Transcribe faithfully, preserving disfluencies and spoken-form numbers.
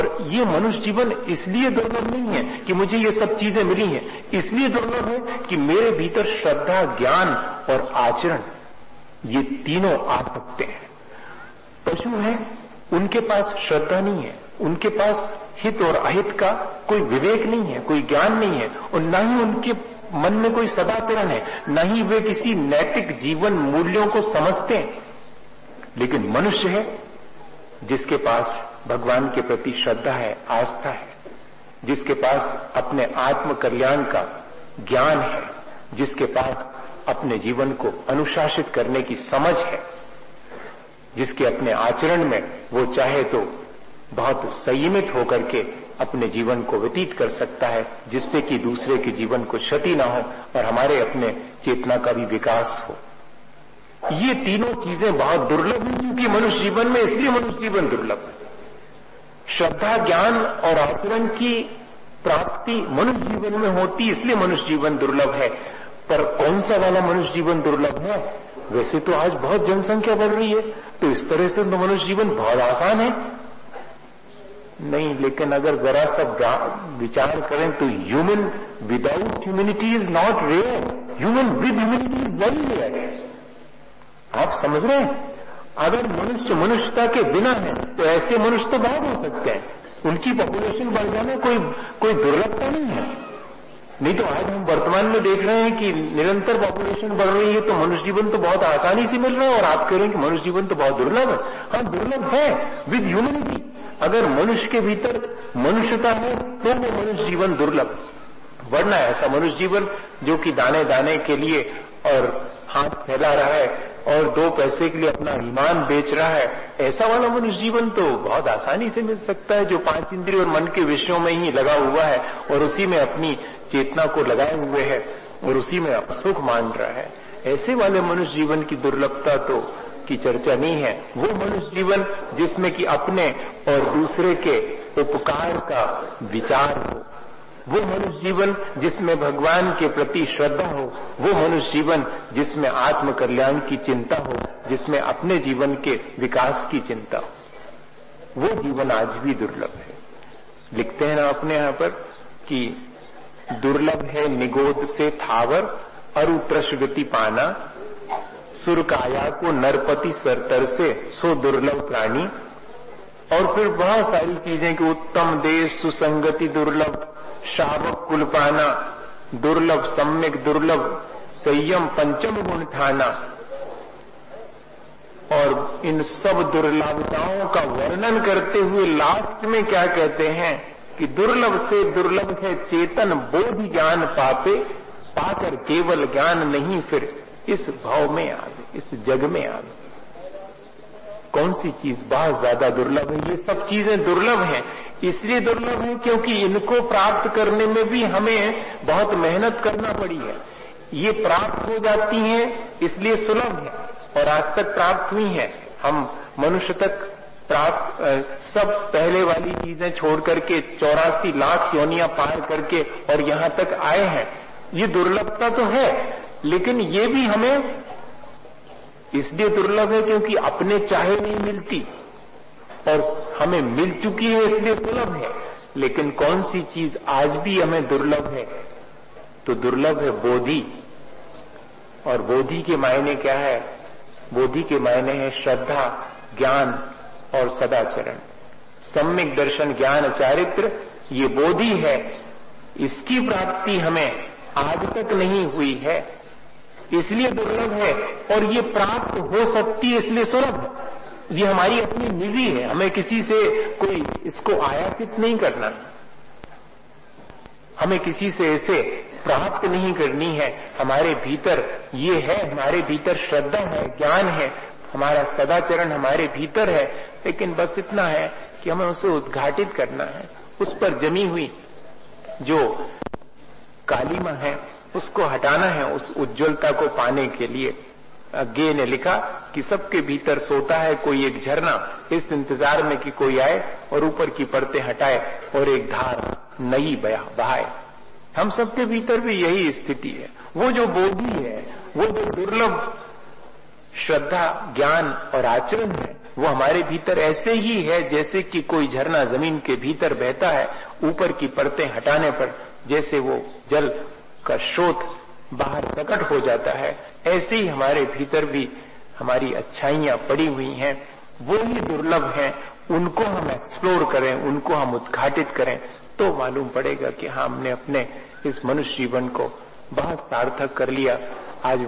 ये मनुष्य जीवन इसलिए दुर्लभ नहीं है कि मुझे ये सब चीजें मिली हैं, इसलिए दुर्लभ है कि मेरे भीतर श्रद्धा, ज्ञान और आचरण ये तीनों आ सकते हैं। पशु हैं, उनके पास श्रद्धा नहीं है, उनके पास हित और अहित का कोई विवेक नहीं है, कोई ज्ञान नहीं है, और न ही उनके मन में कोई सदाचरण है, न ही वे किसी नैतिक जीवन मूल्यों को समझते हैं। लेकिन मनुष्य है जिसके पास भगवान के प्रति श्रद्धा है, आस्था है, जिसके पास अपने आत्म कल्याण का ज्ञान है, जिसके पास अपने जीवन को अनुशासित करने की समझ है, जिसके अपने आचरण में वो चाहे तो बहुत संयमित होकर के अपने जीवन को व्यतीत कर सकता है, जिससे कि दूसरे के जीवन को क्षति ना हो और हमारे अपने चेतना का भी विकास हो। ये तीनों चीजें बहुत दुर्लभ हैं क्योंकि मनुष्य जीवन में, इसलिए मनुष्य जीवन दुर्लभ है। श्रद्धा, ज्ञान और आचरण की प्राप्ति मनुष्य जीवन में होती, इसलिए मनुष्य जीवन दुर्लभ है। पर कौन सा वाला मनुष्य जीवन दुर्लभ है? वैसे तो आज बहुत जनसंख्या बढ़ रही है, तो इस तरह से तो मनुष्य जीवन बहुत आसान है नहीं। लेकिन अगर जरा सा विचार करें तो human without humanity is not rare, human with humanity is very rare. आप समझ रहे हैं? अगर मनुष्य मनुष्यता के बिना है तो ऐसे मनुष्य तो बहुत हो सकते हैं, उनकी पॉपुलेशन बढ़ जाना कोई कोई दुर्लभता नहीं है। नहीं तो आज हम वर्तमान में देख रहे हैं कि निरंतर पॉपुलेशन बढ़ रही है, तो मनुष्य जीवन तो बहुत आसानी से मिल रहा है, और आप कह रहे हैं कि मनुष्य जीवन तो बहुत दुर्लभ है। हाँ, दुर्लभ है विद ह्यूमैनिटी। अगर मनुष्य के भीतर मनुष्यता है तो वो मनुष्य जीवन दुर्लभ, वरना ऐसा मनुष्य जीवन जो कि दाने दाने के लिए और हाथ फैला रहा है और दो पैसे के लिए अपना ईमान बेच रहा है, ऐसा वाला मनुष्य जीवन तो बहुत आसानी से मिल सकता है, जो पांच इंद्रिय और मन के विषयों में ही लगा हुआ है और उसी में अपनी चेतना को लगाए हुए है और उसी में सुख मान रहा है। ऐसे वाले मनुष्य जीवन की दुर्लभता तो की चर्चा नहीं है। वो मनुष्य जीवन जिसमें कि अपने और दूसरे के उपकार का विचार हो, वो मनुष्य जीवन जिसमें भगवान के प्रति श्रद्धा हो, वो मनुष्य जीवन जिसमें आत्म कल्याण की चिंता हो, जिसमें अपने जीवन के विकास की चिंता हो, वो जीवन आज भी दुर्लभ है। लिखते हैं ना अपने यहां पर कि दुर्लभ है निगोद से थावर, अरु त्रश गति पाना, सुर काया को नरपति सरतर से, सो दुर्लभ प्राणी। और फिर बहुत सारी चीजें कि उत्तम देश सुसंगति दुर्लभ, शावक कुल पाना दुर्लभ, सम्यक दुर्लभ, संयम पंचम गुण ठाना। और इन सब दुर्लभताओं का वर्णन करते हुए लास्ट में क्या कहते हैं कि दुर्लभ से दुर्लभ है चेतन बोधि ज्ञान पापे, पाकर केवल ज्ञान नहीं फिर इस भाव में आवे, इस जग में आवे। कौन सी चीज बहुत ज्यादा दुर्लभ है? ये सब चीजें दुर्लभ हैं, इसलिए दुर्लभ है क्योंकि इनको प्राप्त करने में भी हमें बहुत मेहनत करना पड़ी है। ये प्राप्त हो जाती हैं इसलिए सुलभ है और आज तक प्राप्त हुई है। हम मनुष्य तक प्राप्त सब पहले वाली चीजें छोड़ करके चौरासी लाख योनियां पार करके और यहां तक आए हैं। ये दुर्लभता तो है, लेकिन ये भी हमें इसलिए दुर्लभ है क्योंकि अपने चाहे नहीं मिलती और हमें मिल चुकी है इसलिए सुलभ है। लेकिन कौन सी चीज आज भी हमें दुर्लभ है? तो दुर्लभ है बोधि। और बोधि के मायने क्या है? बोधि के मायने है श्रद्धा, ज्ञान और सदाचरण। सम्यक दर्शन, ज्ञान, चारित्र, ये बोधि है। इसकी प्राप्ति हमें आज तक नहीं हुई है इसलिए दुर्लभ है, और ये प्राप्त हो सकती है इसलिए सुलभ है। ये हमारी अपनी निजी है, हमें किसी से कोई इसको आयातित नहीं करना, हमें किसी से ऐसे प्राप्त नहीं करनी है। हमारे भीतर ये है, हमारे भीतर श्रद्धा है, ज्ञान है, हमारा सदाचरण हमारे भीतर है, लेकिन बस इतना है कि हमें उसे उद्घाटित करना है। उस पर जमी हुई जो कालीमा है उसको हटाना है। उस उज्ज्वलता को पाने के लिए गे ने लिखा कि सबके भीतर सोता है कोई एक झरना, इस इंतजार में कि कोई आए और ऊपर की परतें हटाए और एक धार नई बहाए। हम सबके भीतर भी यही स्थिति है। वो जो बोधि है, वो जो दुर्लभ श्रद्धा, ज्ञान और आचरण है, वो हमारे भीतर ऐसे ही है जैसे कि कोई झरना जमीन के भीतर बहता है, ऊपर की परतें हटाने पर जैसे वो जल का स्रोत बाहर प्रकट हो जाता है, ऐसे ही हमारे भीतर भी हमारी अच्छाइयां पड़ी हुई हैं। वो ही दुर्लभ हैं, उनको हम एक्सप्लोर करें, उनको हम उद्घाटित करें तो मालूम पड़ेगा कि हाँ, हमने अपने इस मनुष्य जीवन को बहुत सार्थक कर लिया। आज